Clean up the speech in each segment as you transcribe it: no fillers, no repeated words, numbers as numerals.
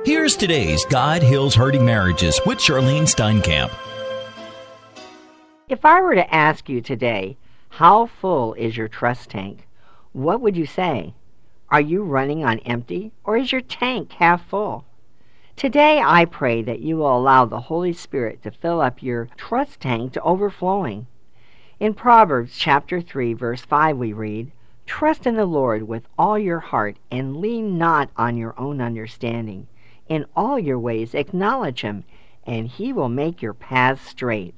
Here's today's God Heals Hurting Marriages with Charlene Steinkamp. If I were to ask you today, how full is your trust tank? What would you say? Are you running on empty, or is your tank half full? Today I pray that you will allow the Holy Spirit to fill up your trust tank to overflowing. In Proverbs chapter 3, verse 5 we read, "Trust in the Lord with all your heart and lean not on your own understanding. In all your ways acknowledge him, and he will make your paths straight."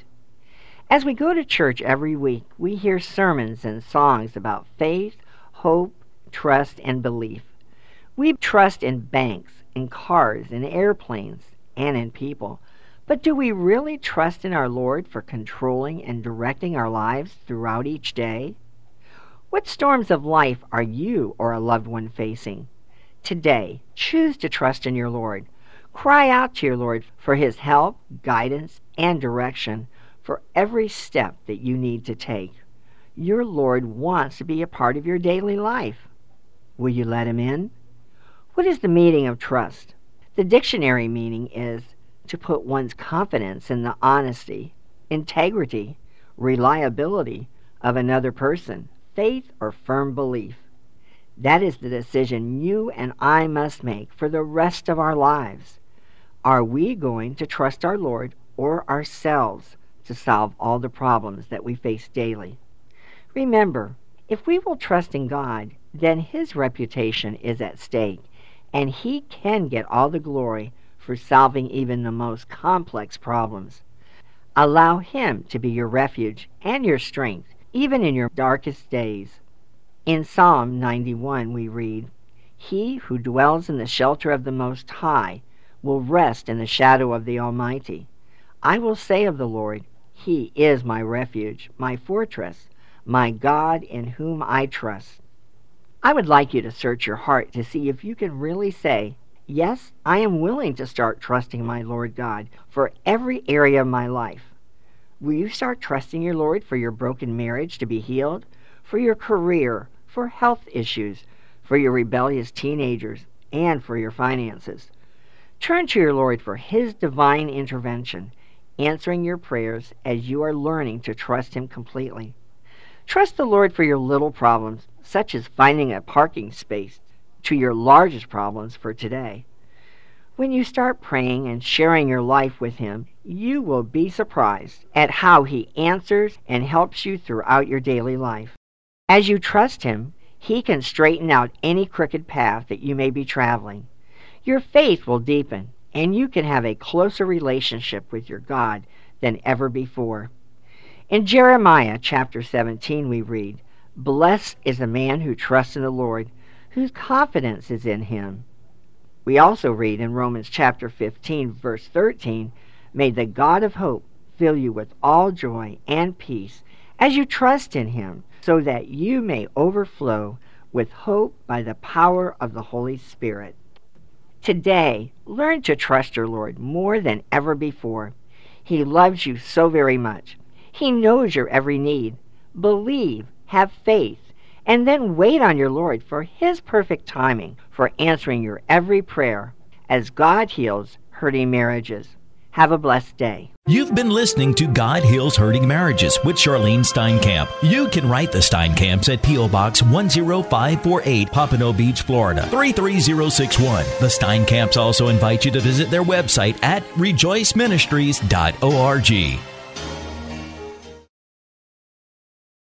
As we go to church every week, we hear sermons and songs about faith, hope, trust, and belief. We trust in banks, in cars, in airplanes, and in people. But do we really trust in our Lord for controlling and directing our lives throughout each day? What storms of life are you or a loved one facing? Today, choose to trust in your Lord. Cry out to your Lord for his help, guidance, and direction for every step that you need to take. Your Lord wants to be a part of your daily life. Will you let him in? What is the meaning of trust? The dictionary meaning is to put one's confidence in the honesty, integrity, reliability of another person, faith or firm belief. That is the decision you and I must make for the rest of our lives. Are we going to trust our Lord or ourselves to solve all the problems that we face daily? Remember, if we will trust in God, then his reputation is at stake, and he can get all the glory for solving even the most complex problems. Allow him to be your refuge and your strength, even in your darkest days. In Psalm 91 we read, "He who dwells in the shelter of the Most High will rest in the shadow of the Almighty. I will say of the Lord, he is my refuge, my fortress, my God in whom I trust." I would like you to search your heart to see if you can really say, "Yes, I am willing to start trusting my Lord God for every area of my life." Will you start trusting your Lord for your broken marriage to be healed, for your career, for health issues, for your rebellious teenagers, and for your finances? Turn to your Lord for his divine intervention, answering your prayers as you are learning to trust him completely. Trust the Lord for your little problems, such as finding a parking space, to your largest problems for today. When you start praying and sharing your life with him, you will be surprised at how he answers and helps you throughout your daily life. As you trust him, he can straighten out any crooked path that you may be traveling. Your faith will deepen, and you can have a closer relationship with your God than ever before. In Jeremiah chapter 17 we read, "Blessed is the man who trusts in the Lord, whose confidence is in him." We also read in Romans chapter 15, verse 13, "May the God of hope fill you with all joy and peace as you trust in him, so that you may overflow with hope by the power of the Holy Spirit." Today, learn to trust your Lord more than ever before. He loves you so very much. He knows your every need. Believe, have faith, and then wait on your Lord for his perfect timing for answering your every prayer as God heals hurting marriages. Have a blessed day. You've been listening to God Heals Hurting Marriages with Charlene Steinkamp. You can write the Steinkamps at P.O. Box 10548, Pompano Beach, Florida, 33061. The Steinkamps also invite you to visit their website at rejoiceministries.org.